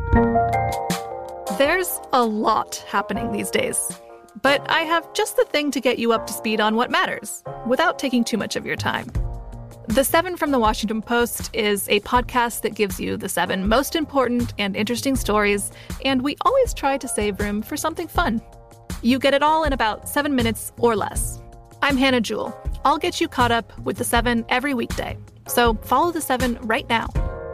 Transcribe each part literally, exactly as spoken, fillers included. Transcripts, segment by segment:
There's a lot happening these days, but I have just the thing to get you up to speed on what matters, without taking too much of your time. The Seven from the Washington Post is a podcast that gives you the seven most important and interesting stories, and we always try to save room for something fun. You get it all in about seven minutes or less. I'm Hannah Jewell. I'll get you caught up with the Seven every weekday. So follow the Seven right now.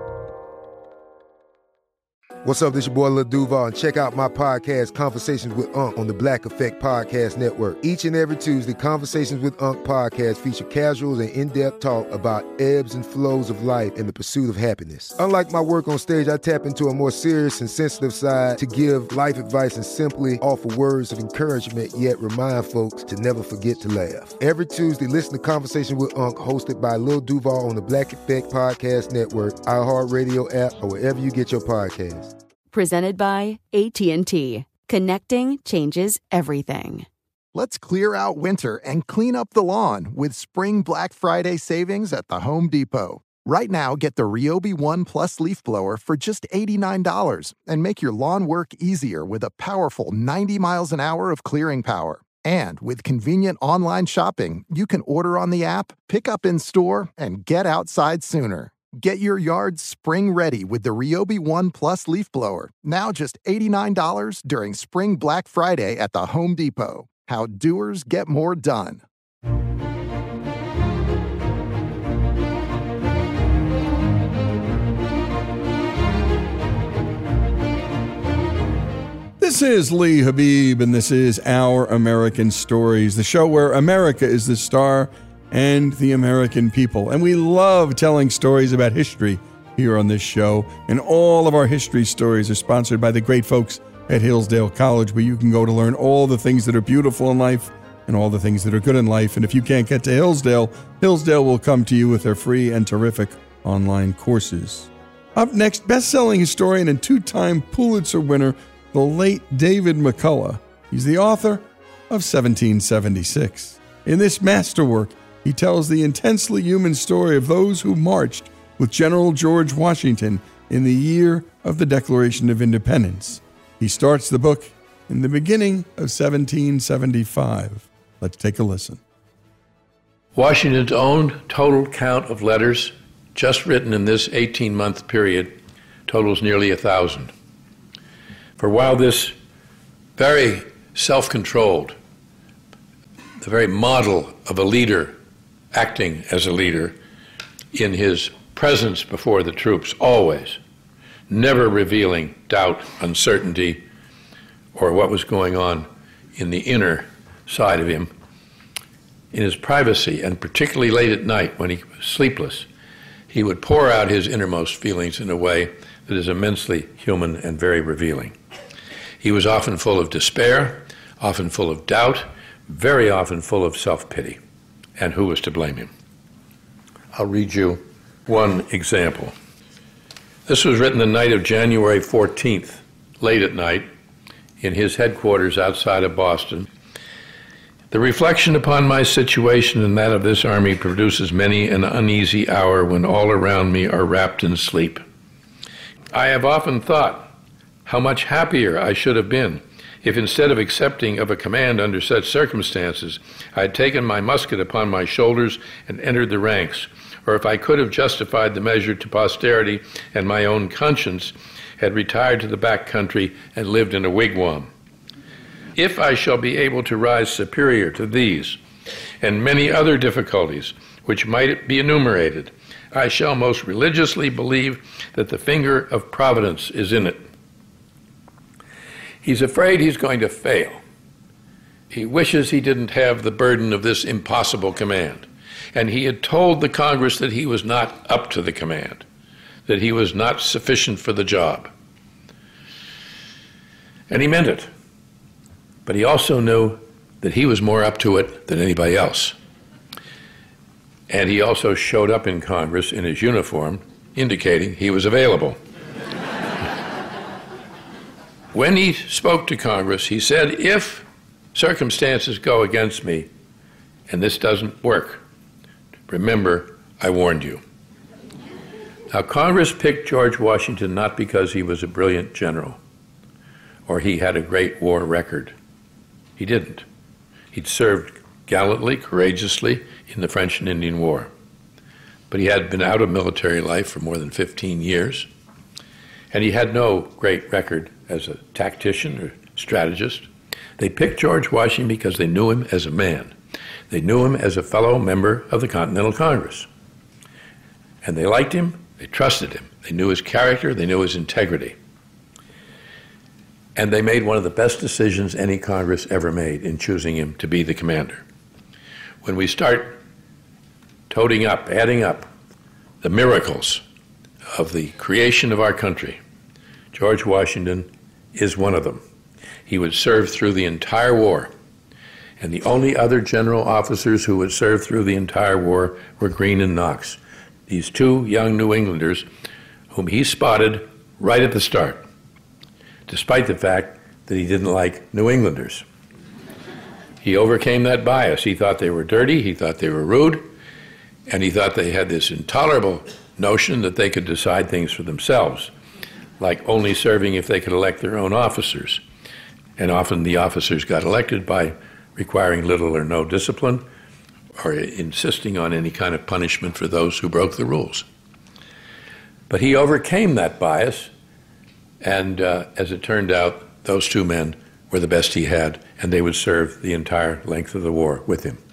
What's up, this your boy Lil Duval, and check out my podcast, Conversations with Unc, on the Black Effect Podcast Network. Each and every Tuesday, Conversations with Unc podcast feature casual and in-depth talk about ebbs and flows of life and the pursuit of happiness. Unlike my work on stage, I tap into a more serious and sensitive side to give life advice and simply offer words of encouragement, yet remind folks to never forget to laugh. Every Tuesday, listen to Conversation with Unc, hosted by Lil Duval on the Black Effect Podcast Network, iHeartRadio app, or wherever you get your podcasts. Presented by A T and T. Connecting changes everything. Let's clear out winter and clean up the lawn with Spring Black Friday savings at the Home Depot. Right now, get the Ryobi One Plus leaf blower for just eighty-nine dollars and make your lawn work easier with a powerful ninety miles an hour of clearing power. And with convenient online shopping, you can order on the app, pick up in store, and get outside sooner. Get your yard spring ready with the Ryobi One Plus leaf blower. Now just eighty-nine dollars during Spring Black Friday at the Home Depot. How doers get more done. This is Lee Habib, and this is Our American Stories, the show where America is the star and the American people. And we love telling stories about history here on this show. And all of our history stories are sponsored by the great folks at Hillsdale College, where you can go to learn all the things that are beautiful in life and all the things that are good in life. And if you can't get to Hillsdale, Hillsdale will come to you with their free and terrific online courses. Up next, best-selling historian and two-time Pulitzer winner, the late David McCullough. He's the author of seventeen seventy-six. In this masterwork, he tells the intensely human story of those who marched with General George Washington in the year of the Declaration of Independence. He starts the book in the beginning of seventeen seventy-five. Let's take a listen. Washington's own total count of letters just written in this eighteen-month period totals nearly a thousand. For while this very self-controlled, the very model of a leader acting as a leader in his presence before the troops, always, never revealing doubt, uncertainty, or what was going on in the inner side of him, in his privacy, and particularly late at night when he was sleepless, he would pour out his innermost feelings in a way that is immensely human and very revealing. He was often full of despair, often full of doubt, very often full of self-pity. And who was to blame him? I'll read you one example. This was written the night of January fourteenth, late at night, in his headquarters outside of Boston. The reflection upon my situation and that of this army produces many an uneasy hour when all around me are wrapped in sleep. I have often thought how much happier I should have been if instead of accepting of a command under such circumstances, I had taken my musket upon my shoulders and entered the ranks, or if I could have justified the measure to posterity and my own conscience, had retired to the back country and lived in a wigwam. If I shall be able to rise superior to these and many other difficulties which might be enumerated, I shall most religiously believe that the finger of Providence is in it. He's afraid he's going to fail. He wishes he didn't have the burden of this impossible command. And he had told the Congress that he was not up to the command, that he was not sufficient for the job. And he meant it. But he also knew that he was more up to it than anybody else. And he also showed up in Congress in his uniform, indicating he was available. When he spoke to Congress, he said, if circumstances go against me and this doesn't work, remember, I warned you. Now, Congress picked George Washington not because he was a brilliant general or he had a great war record. He didn't. He'd served gallantly, courageously in the French and Indian War. But he had been out of military life for more than fifteen years, and he had no great record as a tactician or strategist. They picked George Washington because they knew him as a man. They knew him as a fellow member of the Continental Congress. And they liked him, they trusted him, they knew his character, they knew his integrity. And they made one of the best decisions any Congress ever made in choosing him to be the commander. When we start toting up, adding up the miracles of the creation of our country, George Washington is one of them. He would serve through the entire war, and the only other general officers who would serve through the entire war were Greene and Knox, these two young New Englanders whom he spotted right at the start, despite the fact that he didn't like New Englanders. He overcame that bias. He thought they were dirty, he thought they were rude, and he thought they had this intolerable notion that they could decide things for themselves, like only serving if they could elect their own officers. And often the officers got elected by requiring little or no discipline or insisting on any kind of punishment for those who broke the rules. But he overcame that bias, and uh, as it turned out, those two men were the best he had, and they would serve the entire length of the war with him.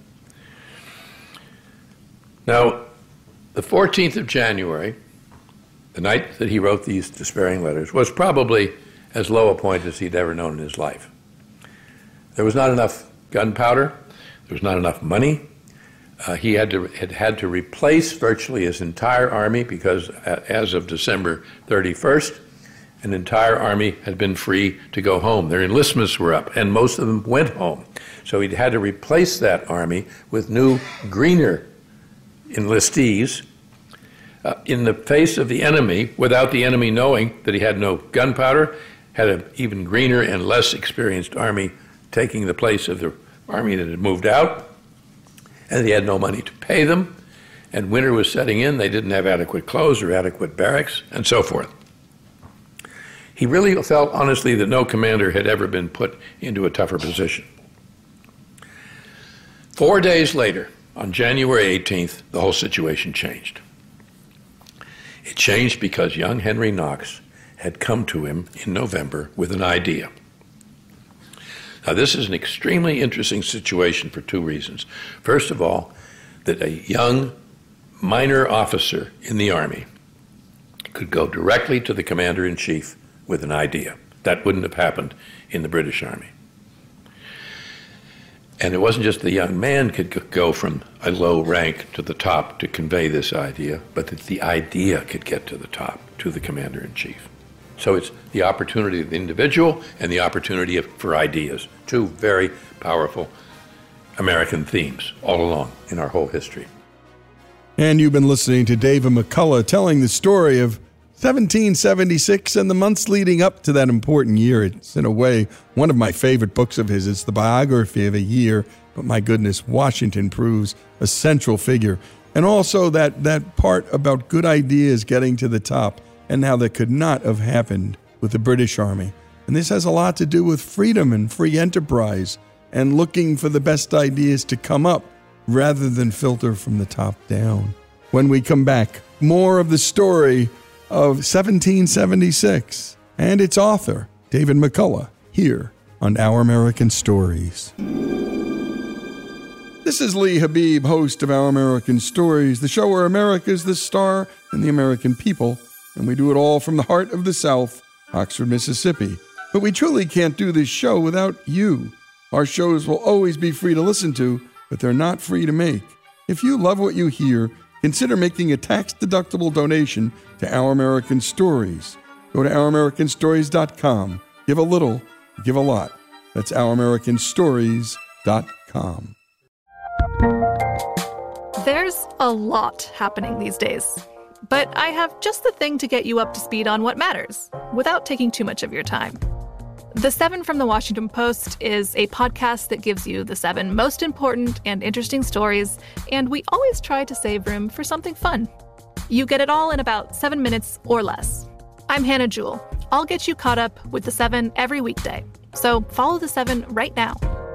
Now, the fourteenth of January, the night that he wrote these despairing letters, was probably as low a point as he'd ever known in his life. There was not enough gunpowder, there was not enough money. Uh, he had to had, had to replace virtually his entire army because uh, as of December thirty-first, an entire army had been free to go home. Their enlistments were up, and most of them went home. So he'd had to replace that army with new, greener enlistees uh, in the face of the enemy, without the enemy knowing that he had no gunpowder, had an even greener and less experienced army taking the place of the army that had moved out, and he had no money to pay them, and winter was setting in, they didn't have adequate clothes or adequate barracks, and so forth. He really felt, honestly, that no commander had ever been put into a tougher position. Four days later, on January eighteenth, the whole situation changed. It changed because young Henry Knox had come to him in November with an idea. Now, this is an extremely interesting situation for two reasons. First of all, that a young minor officer in the Army could go directly to the commander-in-chief with an idea. That wouldn't have happened in the British Army. And it wasn't just the young man could go from a low rank to the top to convey this idea, but that the idea could get to the top, to the commander-in-chief. So it's the opportunity of the individual and the opportunity of, for ideas, two very powerful American themes all along in our whole history. And you've been listening to David McCullough telling the story of seventeen seventy-six and the months leading up to that important year. It's, in a way, one of my favorite books of his. It's the biography of a year, but my goodness, Washington proves a central figure. And also that, that part about good ideas getting to the top and how that could not have happened with the British Army. And this has a lot to do with freedom and free enterprise and looking for the best ideas to come up rather than filter from the top down. When we come back, more of the story of seventeen seventy-six and its author, David McCullough, here on Our American Stories. This is Lee Habib, host of Our American Stories, the show where America is the star and the American people, and we do it all from the heart of the South, Oxford, Mississippi. But we truly can't do this show without you. Our shows will always be free to listen to, but they're not free to make. If you love what you hear, consider making a tax-deductible donation to Our American Stories. Go to our american stories dot com. Give a little, give a lot. That's our american stories dot com. There's a lot happening these days, but I have just the thing to get you up to speed on what matters, without taking too much of your time. The Seven from the Washington Post is a podcast that gives you the seven most important and interesting stories, and we always try to save room for something fun. You get it all in about seven minutes or less. I'm Hannah Jewell. I'll get you caught up with The Seven every weekday. So follow The Seven right now.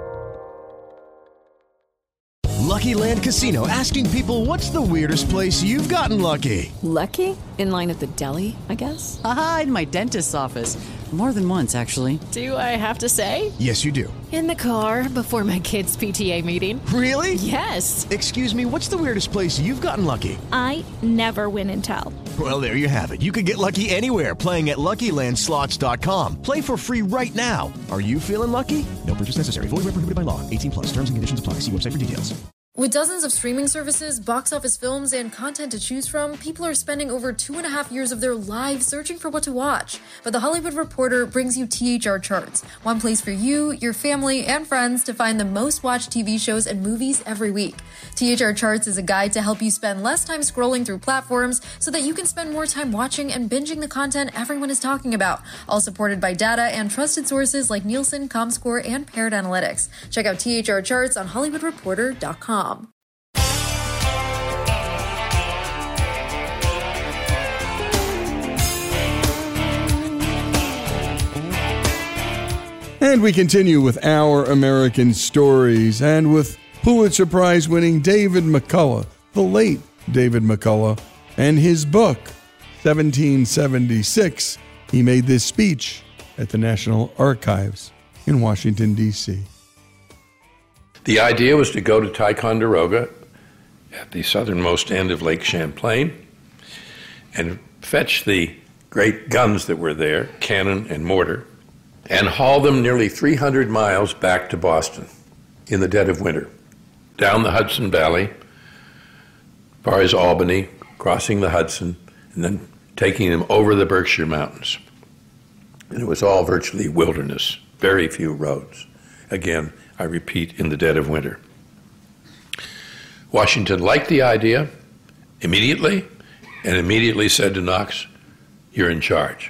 Lucky Land Casino, asking people, what's the weirdest place you've gotten lucky? Lucky? In line at the deli, I guess? Aha, in my dentist's office. More than once, actually. Do I have to say? Yes, you do. In the car before my kids' P T A meeting. Really? Yes. Excuse me, what's the weirdest place you've gotten lucky? I never win and tell. Well, there you have it. You can get lucky anywhere, playing at Lucky Land Slots dot com. Play for free right now. Are you feeling lucky? No purchase necessary. Void where prohibited by law. eighteen plus. Terms and conditions apply. See website for details. With dozens of streaming services, box office films, and content to choose from, people are spending over two and a half years of their lives searching for what to watch. But The Hollywood Reporter brings you T H R Charts, one place for you, your family, and friends to find the most watched T V shows and movies every week. T H R Charts is a guide to help you spend less time scrolling through platforms so that you can spend more time watching and binging the content everyone is talking about, all supported by data and trusted sources like Nielsen, ComScore, and Paired Analytics. Check out T H R Charts on Hollywood Reporter dot com. And we continue with Our American Stories, and with Pulitzer Prize-winning David McCullough, the late David McCullough, and his book, seventeen seventy-six. He made this speech at the National Archives in Washington, D C The idea was to go to Ticonderoga at the southernmost end of Lake Champlain and fetch the great guns that were there, cannon and mortar, and haul them nearly three hundred miles back to Boston in the dead of winter, down the Hudson Valley, as far as Albany, crossing the Hudson, and then taking them over the Berkshire Mountains. And it was all virtually wilderness, very few roads. Again, I repeat, in the dead of winter. Washington liked the idea immediately, and immediately said to Knox, "You're in charge."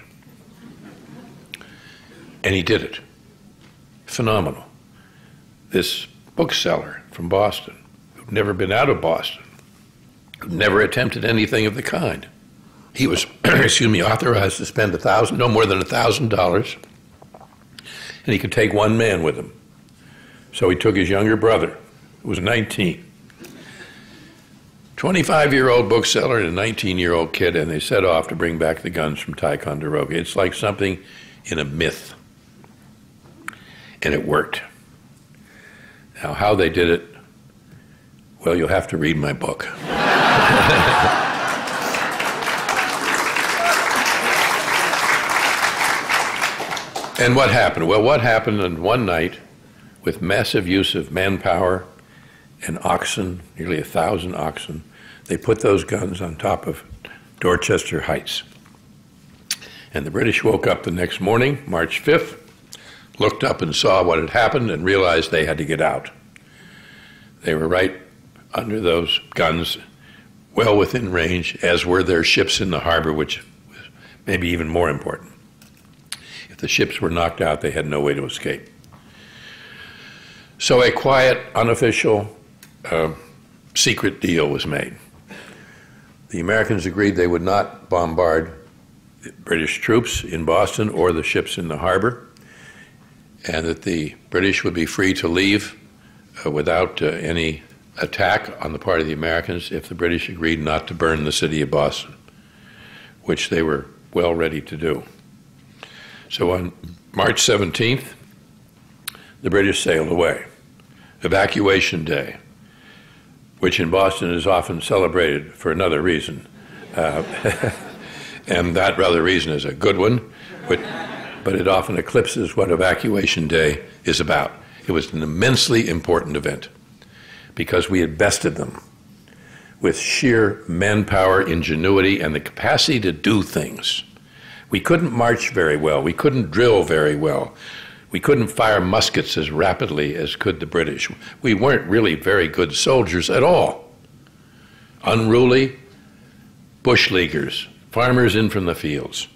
And he did it. Phenomenal. This bookseller from Boston, who'd never been out of Boston, who'd never attempted anything of the kind, he was, excuse me, authorized to spend a thousand, no more than a thousand dollars, and he could take one man with him. So he took his younger brother, who was nineteen, twenty-five-year-old bookseller and a nineteen-year-old kid, and they set off to bring back the guns from Ticonderoga. It's like something in a myth. And it worked. Now, how they did it, well, you'll have to read my book. And what happened? Well, what happened in one night, with massive use of manpower and oxen, nearly a thousand oxen, they put those guns on top of Dorchester Heights. And the British woke up the next morning, March fifth, looked up and saw what had happened and realized they had to get out. They were right under those guns, well within range, as were their ships in the harbor, which was maybe even more important. If the ships were knocked out, they had no way to escape. So a quiet, unofficial, uh, secret deal was made. The Americans agreed they would not bombard the British troops in Boston or the ships in the harbor, and that the British would be free to leave uh, without uh, any attack on the part of the Americans if the British agreed not to burn the city of Boston, which they were well ready to do. So on March seventeenth, the British sailed away. Evacuation Day, which in Boston is often celebrated for another reason. Uh, and that other reason is a good one, but, but it often eclipses what Evacuation Day is about. It was an immensely important event because we had bested them with sheer manpower, ingenuity, and the capacity to do things. We couldn't march very well. We couldn't drill very well. We couldn't fire muskets as rapidly as could the British. We weren't really very good soldiers at all. Unruly bush leaguers, farmers in from the fields.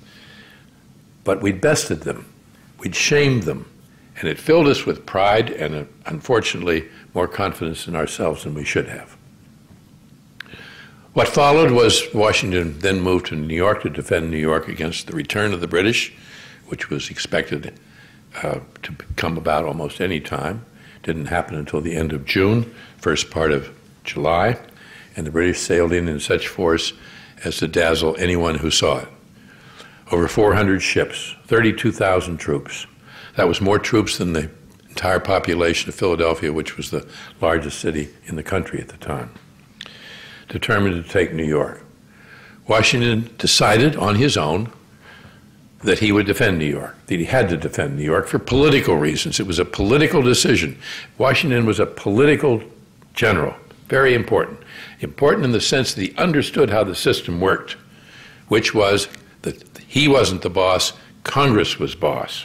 But we'd bested them. We'd shamed them. And it filled us with pride and, uh, unfortunately, more confidence in ourselves than we should have. What followed was Washington then moved to New York to defend New York against the return of the British, which was expected uh, to come about almost any time. Didn't happen until the end of June, first part of July, and the British sailed in in such force as to dazzle anyone who saw it. Over four hundred ships, thirty-two thousand troops. That was more troops than the entire population of Philadelphia, which was the largest city in the country at the time, determined to take New York. Washington decided on his own that he would defend New York, that he had to defend New York for political reasons. It was a political decision. Washington was a political general, very important. Important in the sense that he understood how the system worked, which was that he wasn't the boss, Congress was boss.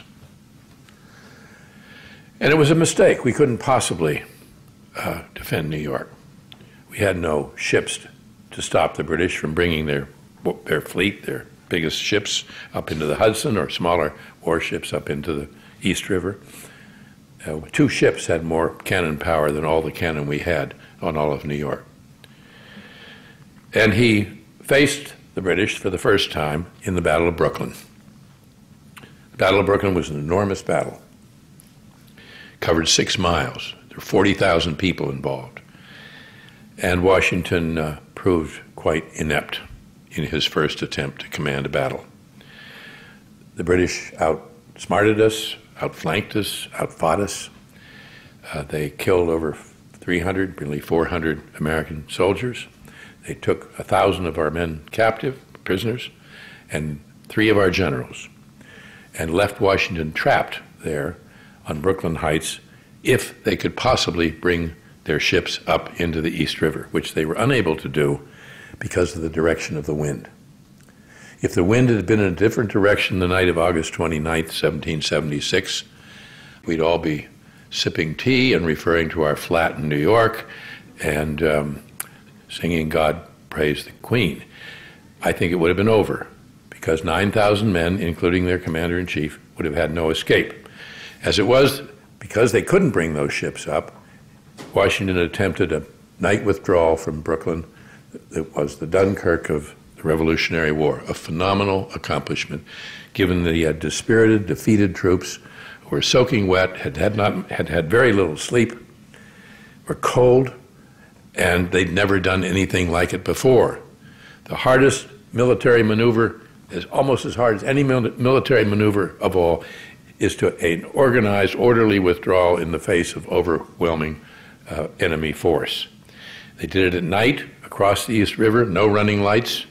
And it was a mistake. We couldn't possibly uh, defend New York. We had no ships to stop the British from bringing their their fleet, their biggest ships, up into the Hudson, or smaller warships up into the East River. Uh, two ships had more cannon power than all the cannon we had on all of New York. And he faced the British for the first time in the Battle of Brooklyn. The Battle of Brooklyn was an enormous battle. Covered six miles. There were forty thousand people involved. And Washington uh, proved quite inept in his first attempt to command a battle. The British outsmarted us, outflanked us, outfought us. Uh, they killed over three hundred, nearly four hundred American soldiers. They took one thousand of our men captive, prisoners, and three of our generals, and left Washington trapped there on Brooklyn Heights if they could possibly bring their ships up into the East River, which they were unable to do because of the direction of the wind. If the wind had been in a different direction the night of August twenty-ninth, seventeen seventy-six, we'd all be sipping tea and referring to our flat in New York and um, singing God Praise the Queen. I think it would have been over, because nine thousand men, including their commander-in-chief, would have had no escape. As it was, because they couldn't bring those ships up, Washington attempted a night withdrawal from Brooklyn. It was the Dunkirk of the Revolutionary War, a phenomenal accomplishment, given that he had dispirited, defeated troops who were soaking wet, had had, not, had had very little sleep, were cold, and they'd never done anything like it before. The hardest military maneuver, is almost as hard as any mil- military maneuver of all, is to an organized, orderly withdrawal in the face of overwhelming uh, enemy force. They did it at night across the East River, no running lights.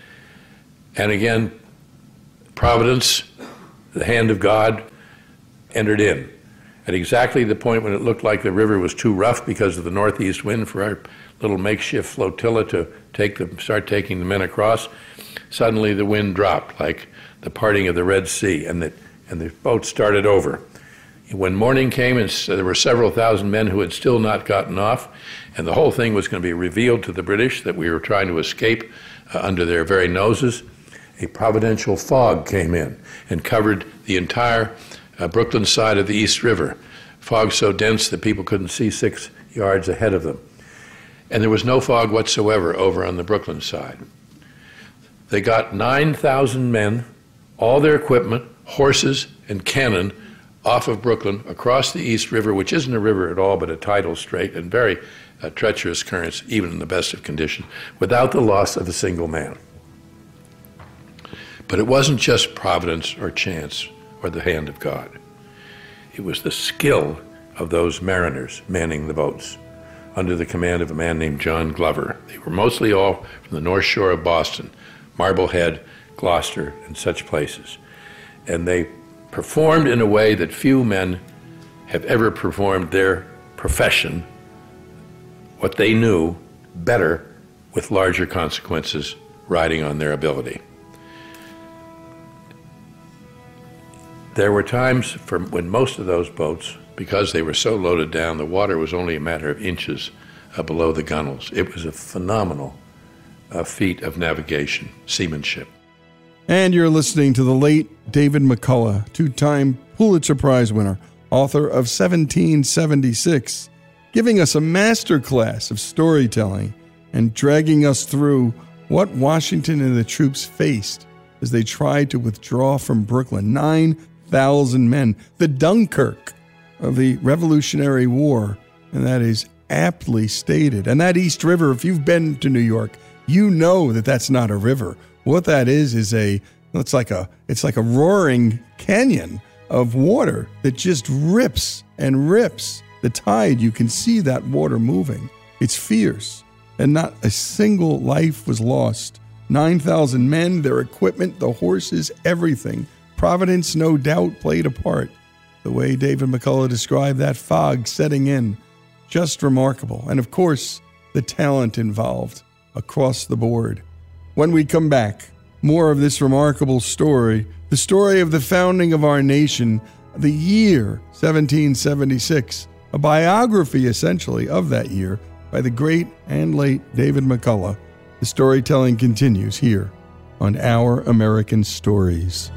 And again, Providence, the hand of God, entered in at exactly the point when it looked like the river was too rough because of the northeast wind for our little makeshift flotilla to take the, start taking the men across. Suddenly the wind dropped like the parting of the Red Sea, and the, and the boat started over. When morning came, and there were several thousand men who had still not gotten off, and the whole thing was going to be revealed to the British that we were trying to escape uh, under their very noses, a providential fog came in and covered the entire uh, Brooklyn side of the East River. Fog so dense that people couldn't see six yards ahead of them. And there was no fog whatsoever over on the Brooklyn side. They got nine thousand men, all their equipment, horses, and cannon off of Brooklyn, across the East River, which isn't a river at all, but a tidal strait, and very uh, treacherous currents, even in the best of conditions, without the loss of a single man. But it wasn't just providence or chance or the hand of God. It was the skill of those mariners manning the boats under the command of a man named John Glover. They were mostly all from the North Shore of Boston, Marblehead, Gloucester, and such places. And they performed in a way that few men have ever performed their profession, what they knew, better with larger consequences riding on their ability. There were times for when most of those boats, because they were so loaded down, the water was only a matter of inches uh, below the gunwales. It was a phenomenal uh, feat of navigation, seamanship. And you're listening to the late David McCullough, two-time Pulitzer Prize winner, author of seventeen seventy-six, giving us a master class of storytelling and dragging us through what Washington and the troops faced as they tried to withdraw from Brooklyn. nine thousand men, the Dunkirk of the Revolutionary War, and that is aptly stated. And that East River, if you've been to New York, you know that that's not a river. What that is is a it's like a it's like a roaring canyon of water that just rips and rips. The tide, you can see that water moving. It's fierce, and not a single life was lost. nine thousand men, their equipment, the horses, everything. Providence, no doubt, played a part. The way David McCullough described that fog setting in, just remarkable. And of course, the talent involved across the board. When we come back, more of this remarkable story, the story of the founding of our nation, the year seventeen seventy-six, a biography essentially of that year by the great and late David McCullough. The storytelling continues here on Our American Stories.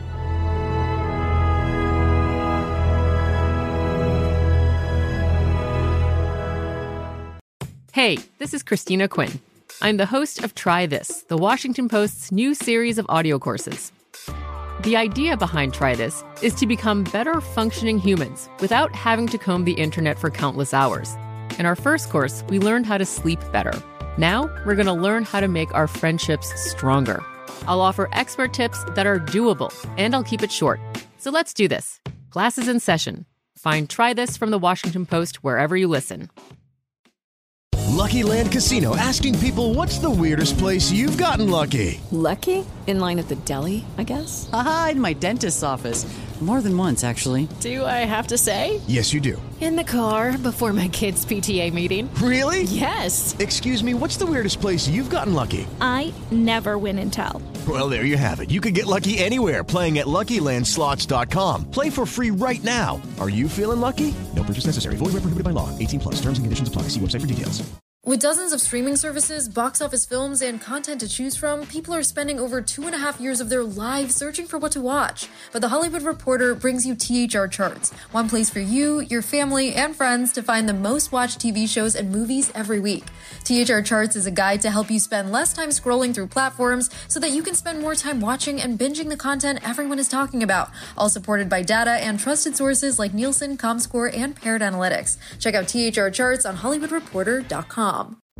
Hey, this is Christina Quinn. I'm the host of Try This, the Washington Post's new series of audio courses. The idea behind Try This is to become better functioning humans without having to comb the internet for countless hours. In our first course, we learned how to sleep better. Now, we're going to learn how to make our friendships stronger. I'll offer expert tips that are doable, and I'll keep it short. So let's do this. Class is in session. Find Try This from the Washington Post wherever you listen. Lucky Land Casino, asking people, what's the weirdest place you've gotten lucky? Lucky? In line at the deli, I guess? Aha, in my dentist's office. More than once, actually. Do I have to say? Yes, you do. In the car before my kids' P T A meeting. Really? Yes. Excuse me, what's the weirdest place you've gotten lucky? I never win and tell. Well, there you have it. You can get lucky anywhere, playing at Lucky Land Slots dot com. Play for free right now. Are you feeling lucky? No purchase necessary. Void where prohibited by law. eighteen plus. Terms and conditions apply. See website for details. With dozens of streaming services, box office films, and content to choose from, people are spending over two and a half years of their lives searching for what to watch. But The Hollywood Reporter brings you T H R Charts, one place for you, your family, and friends to find the most watched T V shows and movies every week. T H R Charts is a guide to help you spend less time scrolling through platforms so that you can spend more time watching and binging the content everyone is talking about, all supported by data and trusted sources like Nielsen, ComScore, and Paired Analytics. Check out T H R Charts on Hollywood Reporter dot com.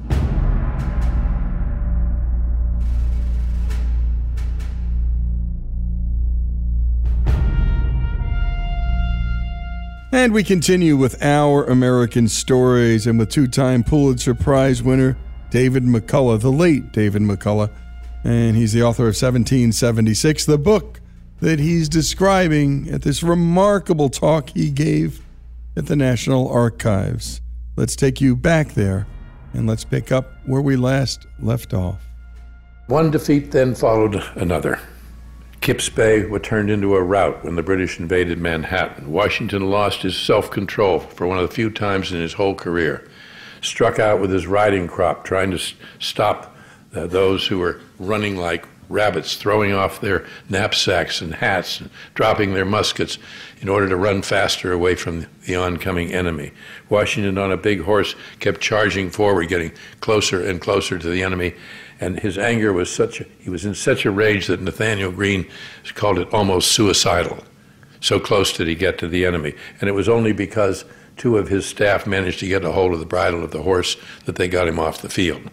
And we continue with Our American Stories, and with two-time Pulitzer Prize winner David McCullough, the late David McCullough, and he's the author of seventeen seventy-six, the book that he's describing at this remarkable talk he gave at the National Archives. Let's take you back there, and let's pick up where we last left off. One defeat then followed another. Kips Bay was turned into a rout when the British invaded Manhattan. Washington lost his self-control for one of the few times in his whole career. Struck out with his riding crop, trying to s- stop uh, those who were running like rabbits, throwing off their knapsacks and hats, and dropping their muskets in order to run faster away from the oncoming enemy. Washington, on a big horse, kept charging forward, getting closer and closer to the enemy. And his anger was such, a, he was in such a rage that Nathaniel Greene called it almost suicidal. So close did he get to the enemy. And it was only because two of his staff managed to get a hold of the bridle of the horse that they got him off the field.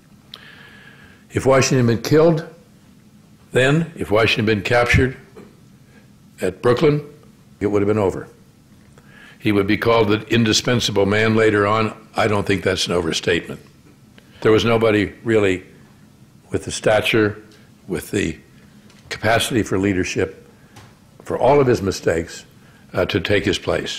If Washington had been killed, then, if Washington had been captured at Brooklyn, it would have been over. He would be called the indispensable man later on. I don't think that's an overstatement. There was nobody really with the stature, with the capacity for leadership, for all of his mistakes, uh, to take his place.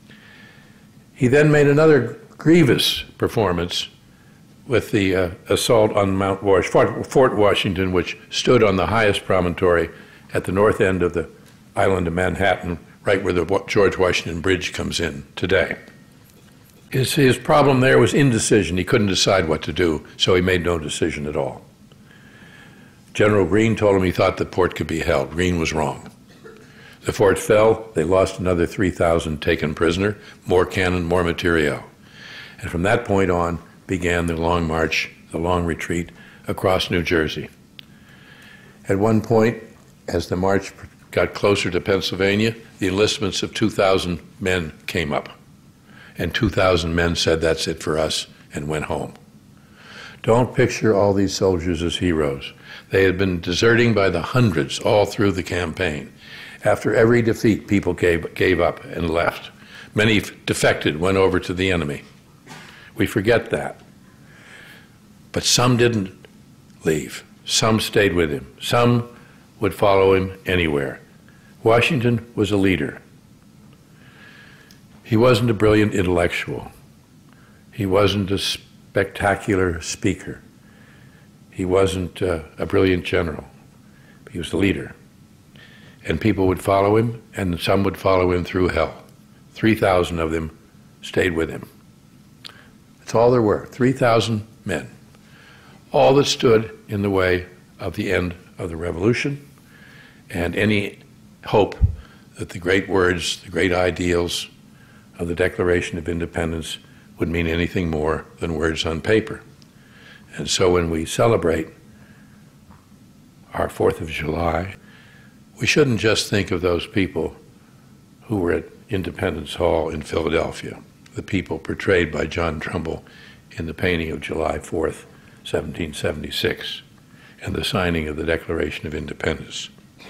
He then made another grievous performance with the uh, assault on Mount Wash, Fort, Fort Washington, which stood on the highest promontory at the north end of the island of Manhattan, right where the George Washington Bridge comes in today. His, his problem there was indecision. He couldn't decide what to do, so he made no decision at all. General Greene told him he thought the fort could be held. Greene was wrong. The fort fell. They lost another three thousand taken prisoner, more cannon, more materiel. And from that point on began the long march, the long retreat across New Jersey. At one point, as the march got closer to Pennsylvania, the enlistments of two thousand men came up. And two thousand men said, "That's it for us," and went home. Don't picture all these soldiers as heroes. They had been deserting by the hundreds all through the campaign. After every defeat, people gave, gave up and left. Many defected, went over to the enemy. We forget that. But some didn't leave. Some stayed with him. Some would follow him anywhere. Washington was a leader. He wasn't a brilliant intellectual. He wasn't a spectacular speaker. He wasn't uh, a brilliant general. He was the leader. And people would follow him, and some would follow him through hell. three thousand of them stayed with him. That's all there were, three thousand men. All that stood in the way of the end of the revolution and any hope that the great words, the great ideals of the Declaration of Independence would mean anything more than words on paper. And so when we celebrate our fourth of July, we shouldn't just think of those people who were at Independence Hall in Philadelphia, the people portrayed by John Trumbull in the painting of July fourth, seventeen seventy-six, and the signing of the Declaration of Independence.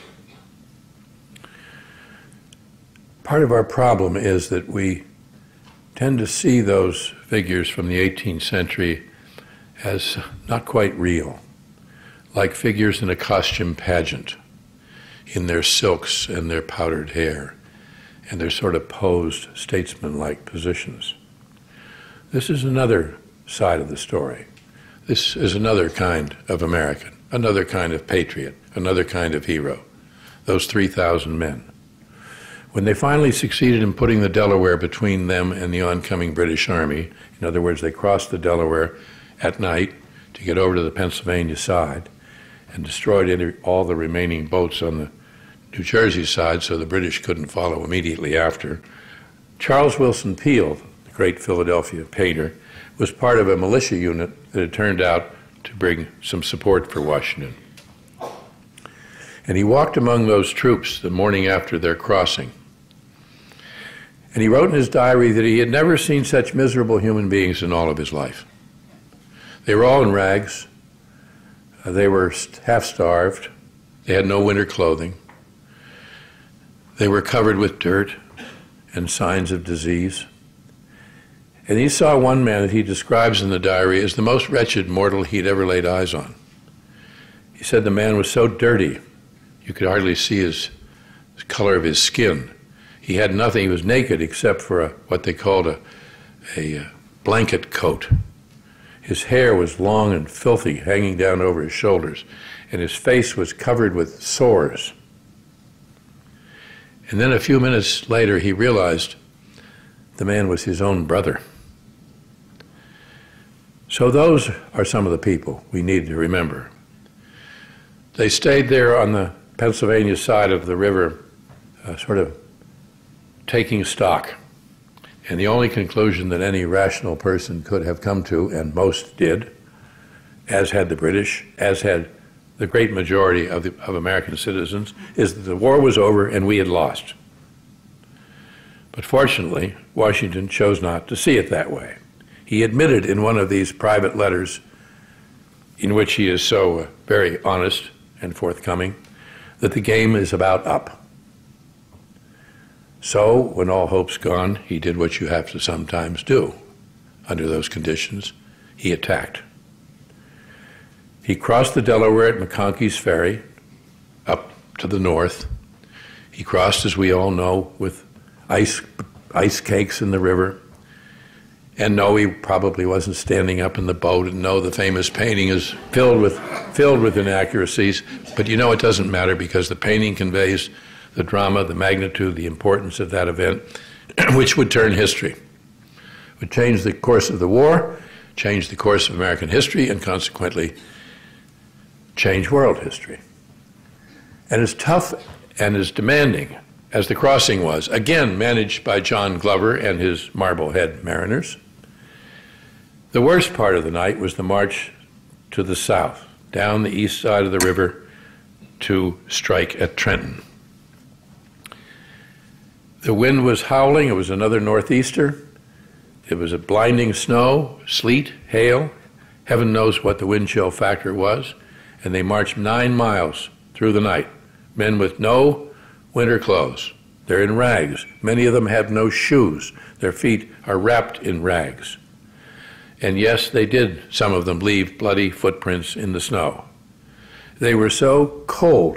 Part of our problem is that we tend to see those figures from the eighteenth century as not quite real, like figures in a costume pageant, in their silks and their powdered hair, and their sort of posed statesman-like positions. This is another side of the story. This is another kind of American, another kind of patriot, another kind of hero, those three thousand men. When they finally succeeded in putting the Delaware between them and the oncoming British Army, in other words, they crossed the Delaware at night to get over to the Pennsylvania side and destroyed all the remaining boats on the New Jersey side so the British couldn't follow immediately after. Charles Willson Peale, the great Philadelphia painter, was part of a militia unit that had turned out to bring some support for Washington. And he walked among those troops the morning after their crossing. And he wrote in his diary that he had never seen such miserable human beings in all of his life. They were all in rags. Uh, they were half-starved. They had no winter clothing. They were covered with dirt and signs of disease. And he saw one man that he describes in the diary as the most wretched mortal he'd ever laid eyes on. He said the man was so dirty, you could hardly see his, the color of his skin. He had nothing. He was naked except for a, what they called a, a blanket coat. His hair was long and filthy, hanging down over his shoulders, and his face was covered with sores. And then a few minutes later, he realized the man was his own brother. So those are some of the people we need to remember. They stayed there on the Pennsylvania side of the river, uh, sort of taking stock. And the only conclusion that any rational person could have come to, and most did, as had the British, as had the great majority of, the, of American citizens, is that the war was over and we had lost. But fortunately, Washington chose not to see it that way. He admitted in one of these private letters, in which he is so uh, very honest and forthcoming, that the game is about up. So, when all hope's gone, he did what you have to sometimes do under those conditions. He attacked. He crossed the Delaware at McConkey's Ferry, up to the north. He crossed, as we all know, with ice, ice cakes in the river. And no, he probably wasn't standing up in the boat, and no, the famous painting is filled with, filled with inaccuracies. But you know, it doesn't matter because the painting conveys the drama, the magnitude, the importance of that event, which would turn history, would change the course of the war, change the course of American history, and consequently change world history. And as tough and as demanding as the crossing was, again managed by John Glover and his Marblehead mariners, the worst part of the night was the march to the south, down the east side of the river, to strike at Trenton. The wind was howling. It was another northeaster. It was a blinding snow, sleet, hail. Heaven knows what the wind chill factor was. And they marched nine miles through the night. Men with no winter clothes. They're in rags. Many of them have no shoes. Their feet are wrapped in rags. And yes, they did, some of them, leave bloody footprints in the snow. They were so cold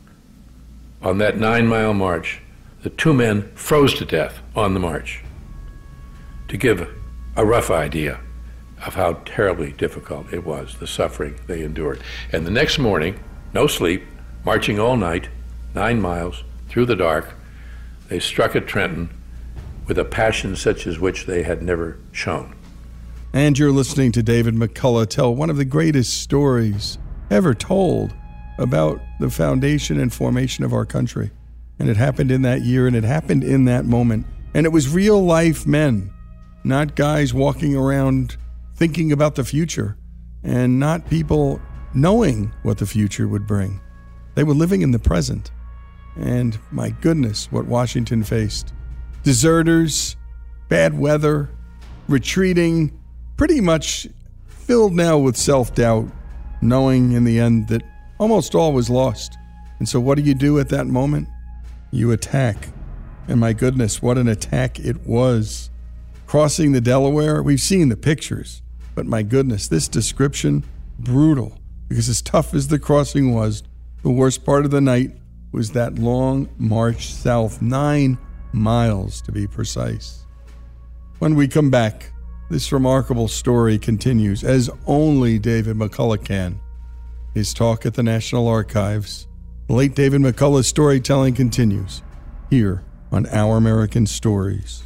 on that nine-mile march that two men froze to death on the march. To give a rough idea of how terribly difficult it was, the suffering they endured. And the next morning, no sleep, marching all night, nine miles through the dark, they struck at Trenton with a passion such as which they had never shown. And you're listening to David McCullough tell one of the greatest stories ever told about the foundation and formation of our country. And it happened in that year, and it happened in that moment. And it was real-life men, not guys walking around thinking about the future, and not people knowing what the future would bring. They were living in the present. And my goodness, what Washington faced. Deserters, bad weather, retreating, pretty much filled now with self-doubt, knowing in the end that almost all was lost. And so what do you do at that moment? You attack. And my goodness, what an attack it was. Crossing the Delaware, we've seen the pictures, but my goodness, this description, brutal. Because as tough as the crossing was, the worst part of the night was that long march south, nine miles to be precise. When we come back, this remarkable story continues, as only David McCullough can. His talk at the National Archives. The late David McCullough's storytelling continues here on Our American Stories.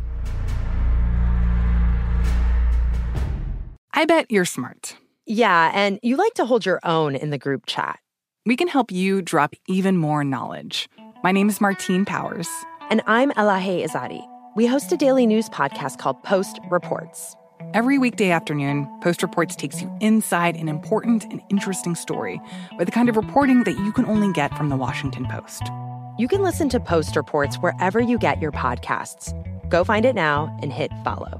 I bet you're smart. Yeah, and you like to hold your own in the group chat. We can help you drop even more knowledge. My name is Martine Powers. And I'm Elahe Izadi. We host a daily news podcast called Post Reports. Every weekday afternoon, Post Reports takes you inside an important and interesting story with the kind of reporting that you can only get from the Washington Post. You can listen to Post Reports wherever you get your podcasts. Go find it now and hit follow.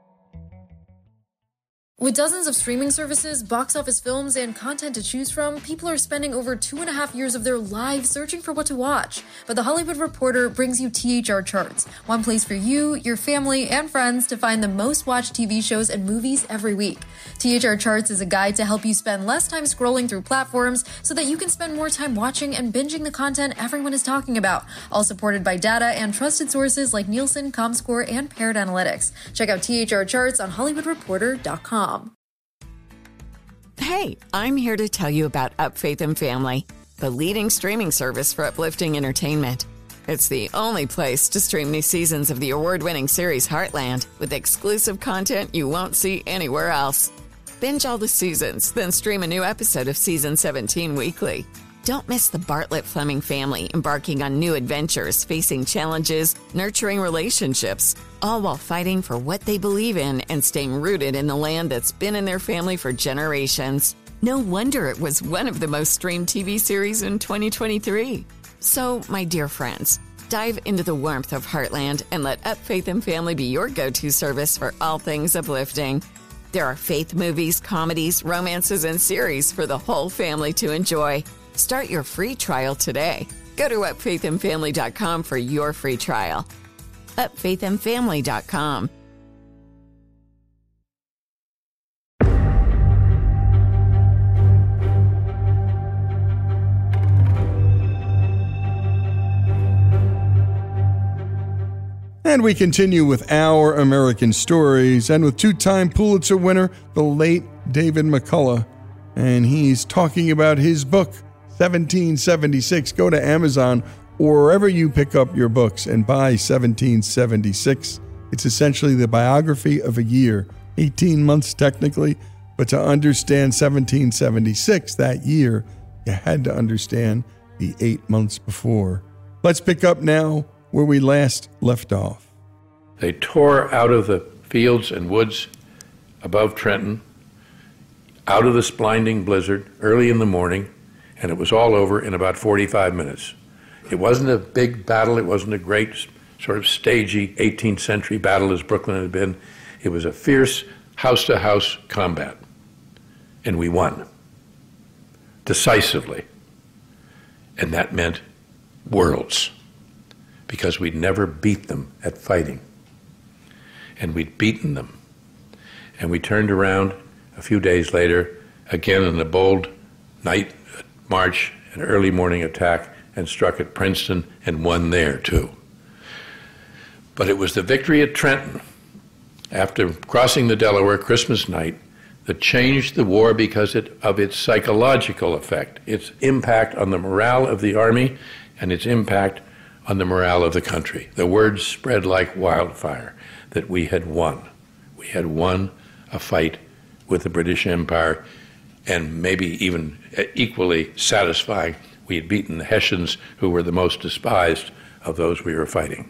With dozens of streaming services, box office films, and content to choose from, people are spending over two and a half years of their lives searching for what to watch. But The Hollywood Reporter brings you T H R Charts, one place for you, your family, and friends to find the most watched T V shows and movies every week. T H R Charts is a guide to help you spend less time scrolling through platforms so that you can spend more time watching and binging the content everyone is talking about, all supported by data and trusted sources like Nielsen, ComScore, and Paired Analytics. Check out T H R Charts on Hollywood Reporter dot com. Hey, I'm here to tell you about Up Faith and Family, the leading streaming service for uplifting entertainment. It's the only place to stream new seasons of the award-winning series Heartland with exclusive content you won't see anywhere else. Binge all the seasons, then stream a new episode of Season seventeen weekly. Don't miss the Bartlett Fleming family embarking on new adventures, facing challenges, nurturing relationships, all while fighting for what they believe in and staying rooted in the land that's been in their family for generations. No wonder it was one of the most streamed T V series in twenty twenty-three. So, my dear friends, dive into the warmth of Heartland and let Up Faith and Family be your go-to service for all things uplifting. There are faith movies, comedies, romances, and series for the whole family to enjoy. Start your free trial today. Go to up faith and family dot com for your free trial. up faith and family dot com. And we continue with Our American Stories, and with two-time Pulitzer winner, the late David McCullough. And he's talking about his book, seventeen seventy-six. Go to Amazon or wherever you pick up your books and buy seventeen seventy-six. It's essentially the biography of a year, eighteen months technically, but to understand seventeen seventy-six, that year, you had to understand the eight months before. Let's pick up now where we last left off. They tore out of the fields and woods above Trenton. out of this blinding blizzard early in the morning, and it was all over in about forty-five minutes. It wasn't a big battle. It wasn't a great sort of stagey eighteenth century battle as Brooklyn had been. It was a fierce house-to-house combat, and we won decisively. And that meant worlds, because we'd never beat them at fighting. And we'd beaten them. And we turned around a few days later, again in a bold night march, an early morning attack, and struck at Princeton and won there too. But it was the victory at Trenton, after crossing the Delaware Christmas night, that changed the war because it, of its psychological effect, its impact on the morale of the Army and its impact on the morale of the country. The word spread like wildfire that we had won. We had won a fight with the British Empire, and maybe even equally satisfying, we had beaten the Hessians, who were the most despised of those we were fighting.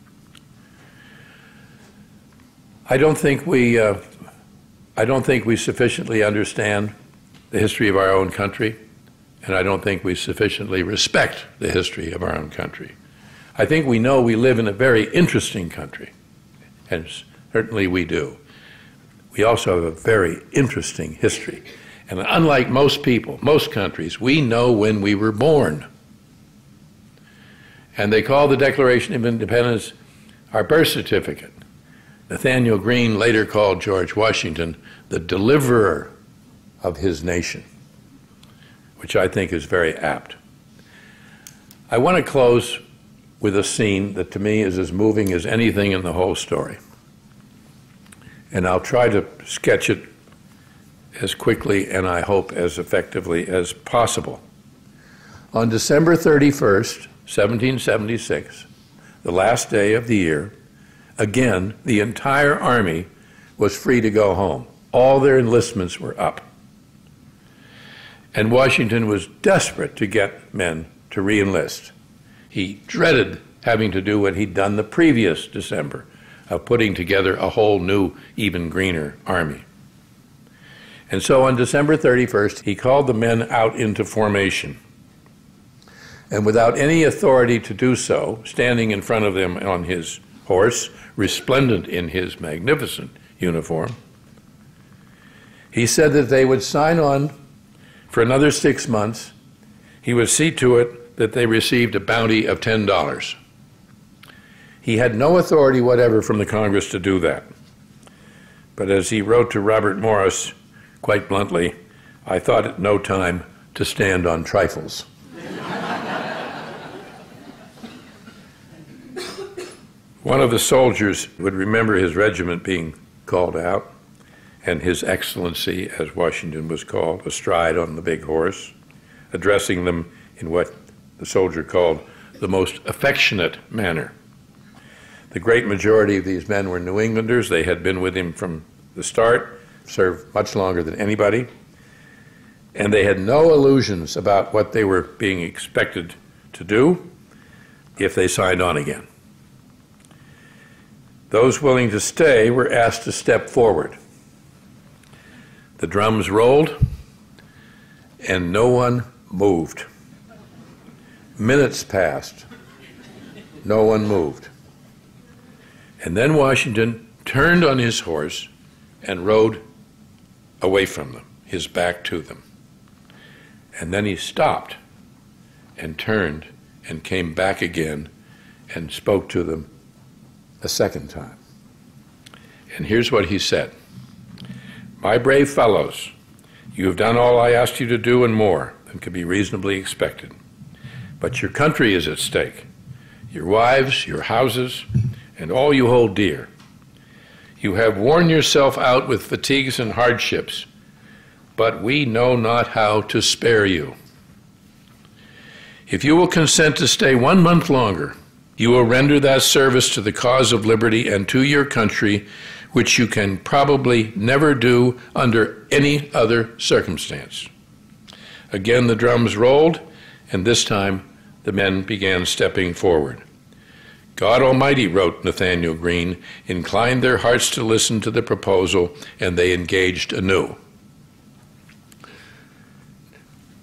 I don't think we, uh, I don't think we sufficiently understand the history of our own country, and I don't think we sufficiently respect the history of our own country. I think we know we live in a very interesting country, and certainly we do. We also have a very interesting history. And unlike most people, most countries, we know when we were born. And they call the Declaration of Independence our birth certificate. Nathaniel Greene later called George Washington the deliverer of his nation, which I think is very apt. I want to close with a scene that to me is as moving as anything in the whole story. And I'll try to sketch it as quickly and I hope as effectively as possible. On December thirty-first, seventeen seventy-six, the last day of the year, again, the entire Army was free to go home. All their enlistments were up. And Washington was desperate to get men to re-enlist. He dreaded having to do what he'd done the previous December, of putting together a whole new, even greener army. And so on December thirty-first, he called the men out into formation. And without any authority to do so, standing in front of them on his horse, resplendent in his magnificent uniform, he said that they would sign on for another six months. He would see to it that they received a bounty of ten dollars. He had no authority whatever from the Congress to do that. But as he wrote to Robert Morris, quite bluntly, I thought it no time to stand on trifles. One of the soldiers would remember his regiment being called out, and His Excellency, as Washington was called, astride on the big horse, addressing them in what the soldier called the most affectionate manner. The great majority of these men were New Englanders. They had been with him from the start, served much longer than anybody, and they had no illusions about what they were being expected to do if they signed on again. Those willing to stay were asked to step forward. The drums rolled, and no one moved. Minutes passed. No one moved. And then Washington turned on his horse and rode away from them, his back to them. And then he stopped and turned and came back again and spoke to them a second time. And here's what he said. My brave fellows, you have done all I asked you to do and more than could be reasonably expected. But your country is at stake, your wives, your houses, and all you hold dear. You have worn yourself out with fatigues and hardships, but we know not how to spare you. If you will consent to stay one month longer, you will render that service to the cause of liberty and to your country which you can probably never do under any other circumstance. Again the drums rolled, and this time the men began stepping forward. God Almighty, wrote Nathaniel Greene, inclined their hearts to listen to the proposal, and they engaged anew.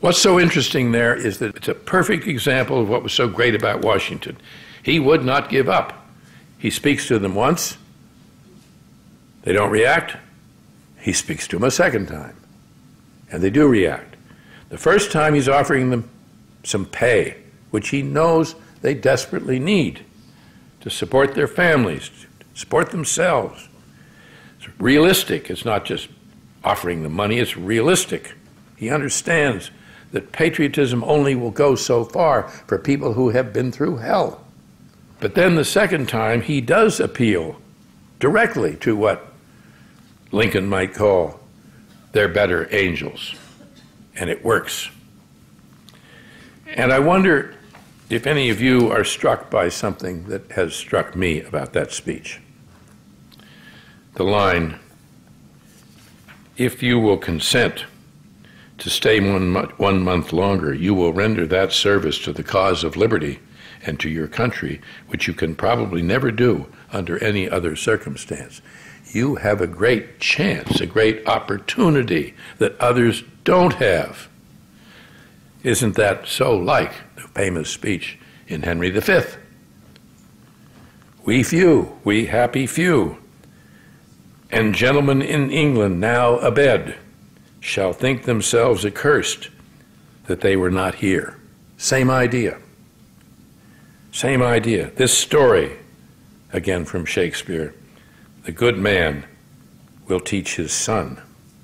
What's so interesting there is that it's a perfect example of what was so great about Washington. He would not give up. He speaks to them once. They don't react. He speaks to them a second time, and they do react. The first time he's offering them some pay, which he knows they desperately need to support their families, to support themselves. It's realistic. It's not just offering them money, it's realistic. He understands that patriotism only will go so far for people who have been through hell. But then the second time, he does appeal directly to what Lincoln might call their better angels, and it works. And I wonder if any of you are struck by something that has struck me about that speech. The line, "If you will consent to stay one, mo- one month longer, you will render that service to the cause of liberty and to your country, which you can probably never do under any other circumstance. You have a great chance, a great opportunity that others don't have." Isn't that so like the famous speech in Henry the Fifth? "We few, we happy few, and gentlemen in England now abed, shall think themselves accursed that they were not here." Same idea. Same idea. This story, again from Shakespeare, the good man will teach his son.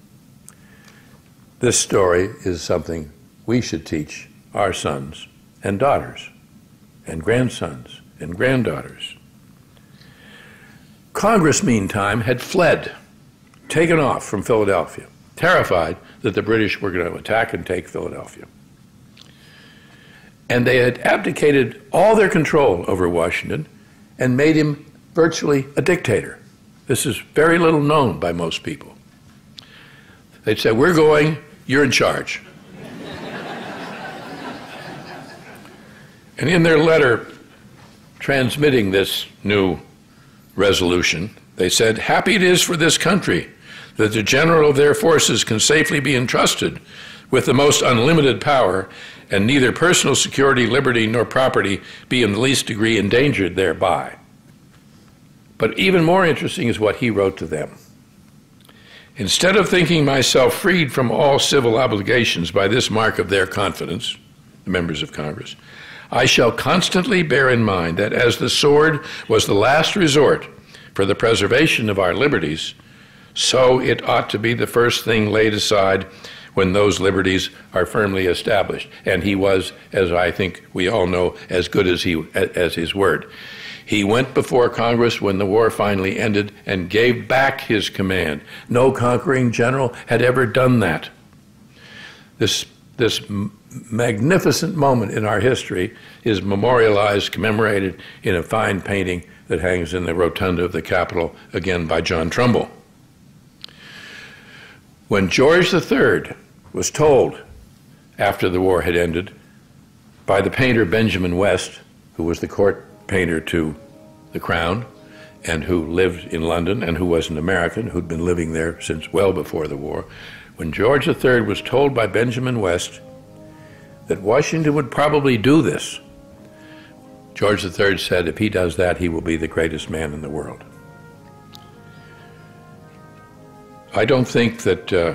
This story is something we should teach our sons and daughters and grandsons and granddaughters. Congress, meantime, had fled, taken off from Philadelphia, terrified that the British were going to attack and take Philadelphia. And they had abdicated all their control over Washington and made him virtually a dictator. This is very little known by most people. They'd say, "We're going, you're in charge." And in their letter transmitting this new resolution, they said, "Happy it is for this country that the general of their forces can safely be entrusted with the most unlimited power, and neither personal security, liberty, nor property be in the least degree endangered thereby." But even more interesting is what he wrote to them. "Instead of thinking myself freed from all civil obligations by this mark of their confidence," the members of Congress, "I shall constantly bear in mind that as the sword was the last resort for the preservation of our liberties, so it ought to be the first thing laid aside when those liberties are firmly established." And he was, as I think we all know, as good as he as his word. He went before Congress when the war finally ended and gave back his command. No conquering general had ever done that. This, this m- magnificent moment in our history is memorialized, commemorated in a fine painting that hangs in the rotunda of the Capitol, again by John Trumbull. When George the Third was told, after the war had ended, by the painter Benjamin West, who was the court painter to the Crown and who lived in London and who was an American who'd been living there since well before the war, when George the Third was told by Benjamin West that Washington would probably do this, George the Third said, "If he does that, he will be the greatest man in the world." I don't think that uh,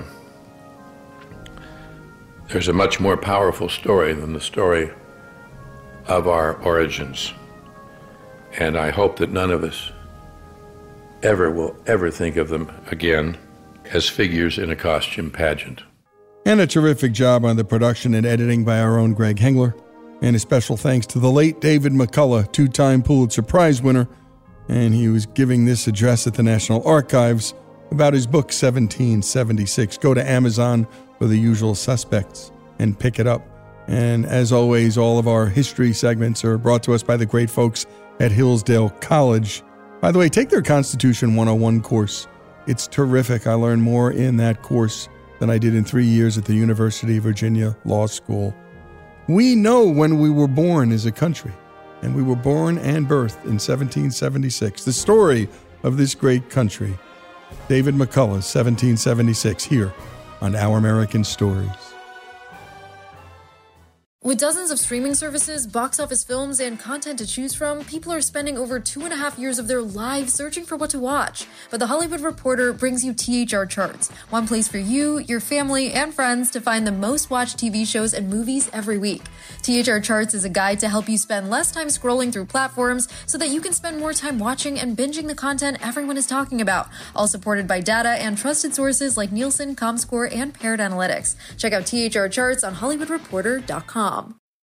there's a much more powerful story than the story of our origins. And I hope that none of us ever will ever think of them again as figures in a costume pageant. And a terrific job on the production and editing by our own Greg Hengler. And a special thanks to the late David McCullough, two-time Pulitzer Prize winner. And he was giving this address at the National Archives about his book, seventeen seventy-six. Go to Amazon for the usual suspects and pick it up. And as always, all of our history segments are brought to us by the great folks at Hillsdale College. By the way, take their Constitution one oh one course. It's terrific. I learned more in that course than I did in three years at the University of Virginia Law School. We know when we were born as a country, and we were born and birthed in seventeen seventy-six. The story of this great country. David McCullough, seventeen seventy-six, here on Our American Stories. With dozens of streaming services, box office films, and content to choose from, people are spending over two and a half years of their lives searching for what to watch. But The Hollywood Reporter brings you T H R Charts, one place for you, your family, and friends to find the most watched T V shows and movies every week. T H R Charts is a guide to help you spend less time scrolling through platforms so that you can spend more time watching and binging the content everyone is talking about, all supported by data and trusted sources like Nielsen, Comscore, and Paired Analytics. Check out T H R Charts on Hollywood Reporter dot com.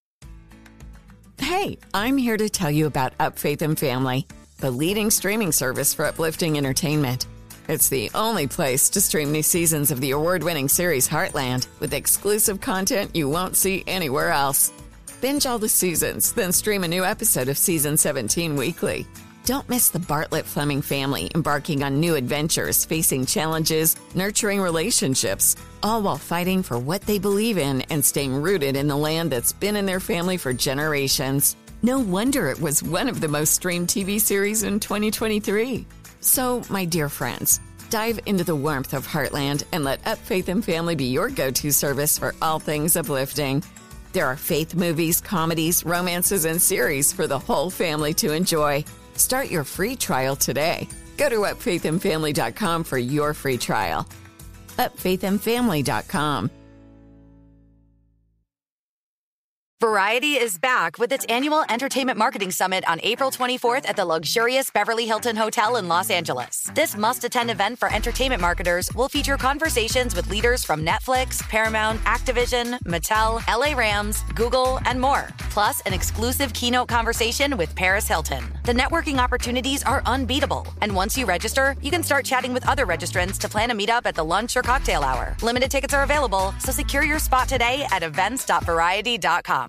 Hey, I'm here to tell you about Up Faith and Family, the leading streaming service for uplifting entertainment. It's the only place to stream new seasons of the award-winning series Heartland with exclusive content you won't see anywhere else. Binge all the seasons, then stream a new episode of Season seventeen weekly. Don't miss the Bartlett Fleming family embarking on new adventures, facing challenges, nurturing relationships, all while fighting for what they believe in and staying rooted in the land that's been in their family for generations. No wonder it was one of the most streamed T V series in twenty twenty-three. So, my dear friends, dive into the warmth of Heartland and let Up Faith and Family be your go-to service for all things uplifting. There are faith movies, comedies, romances, and series for the whole family to enjoy. Start your free trial today. Go to up faith and family dot com for your free trial. up faith and family dot com. Variety is back with its annual Entertainment Marketing Summit on April twenty-fourth at the luxurious Beverly Hilton Hotel in Los Angeles. This must-attend event for entertainment marketers will feature conversations with leaders from Netflix, Paramount, Activision, Mattel, L A Rams, Google, and more. Plus, an exclusive keynote conversation with Paris Hilton. The networking opportunities are unbeatable. And once you register, you can start chatting with other registrants to plan a meetup at the lunch or cocktail hour. Limited tickets are available, so secure your spot today at events dot variety dot com.